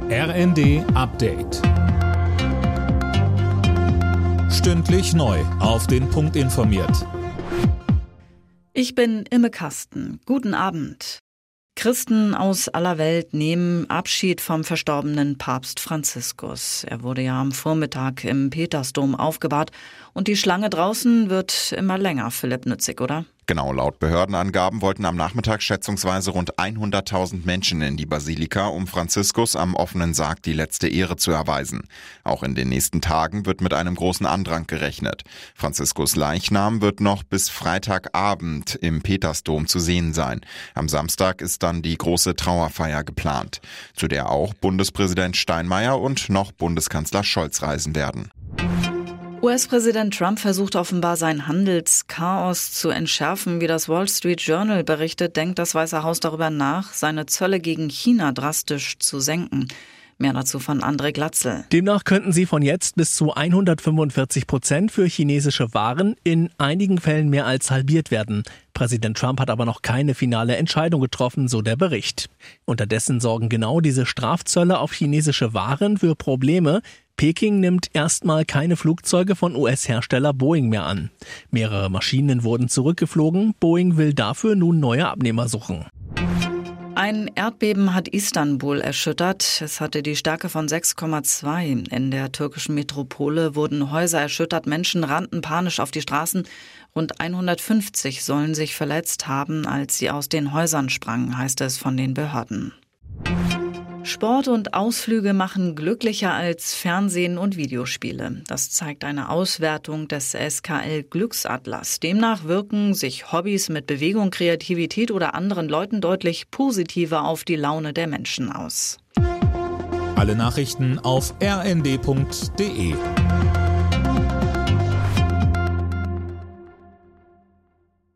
RND Update. Stündlich neu auf den Punkt informiert. Ich bin Imme Kasten. Guten Abend. Christen aus aller Welt nehmen Abschied vom verstorbenen Papst Franziskus. Er wurde ja am Vormittag im Petersdom aufgebahrt und die Schlange draußen wird immer länger, Philipp Nützig, oder? Genau, laut Behördenangaben wollten am Nachmittag schätzungsweise rund 100.000 Menschen in die Basilika, um Franziskus am offenen Sarg die letzte Ehre zu erweisen. Auch in den nächsten Tagen wird mit einem großen Andrang gerechnet. Franziskus Leichnam wird noch bis Freitagabend im Petersdom zu sehen sein. Am Samstag ist dann die große Trauerfeier geplant, zu der auch Bundespräsident Steinmeier und noch Bundeskanzler Scholz reisen werden. US-Präsident Trump versucht offenbar sein Handelschaos zu entschärfen. Wie das Wall Street Journal berichtet, denkt das Weiße Haus darüber nach, seine Zölle gegen China drastisch zu senken. Mehr dazu von André Glatzel. Demnach könnten sie von jetzt bis zu 145% für chinesische Waren in einigen Fällen mehr als halbiert werden. Präsident Trump hat aber noch keine finale Entscheidung getroffen, so der Bericht. Unterdessen sorgen genau diese Strafzölle auf chinesische Waren für Probleme. Peking nimmt erstmal keine Flugzeuge von US-Hersteller Boeing mehr an. Mehrere Maschinen wurden zurückgeflogen. Boeing will dafür nun neue Abnehmer suchen. Ein Erdbeben hat Istanbul erschüttert. Es hatte die Stärke von 6,2. In der türkischen Metropole wurden Häuser erschüttert, Menschen rannten panisch auf die Straßen. Rund 150 sollen sich verletzt haben, als sie aus den Häusern sprangen, heißt es von den Behörden. Sport und Ausflüge machen glücklicher als Fernsehen und Videospiele. Das zeigt eine Auswertung des SKL Glücksatlas. Demnach wirken sich Hobbys mit Bewegung, Kreativität oder anderen Leuten deutlich positiver auf die Laune der Menschen aus. Alle Nachrichten auf rnd.de.